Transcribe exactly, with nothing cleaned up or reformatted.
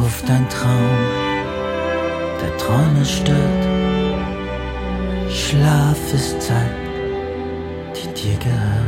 ruft ein Traum, der Träume stört. Schlaf ist Zeit, die dir gehört.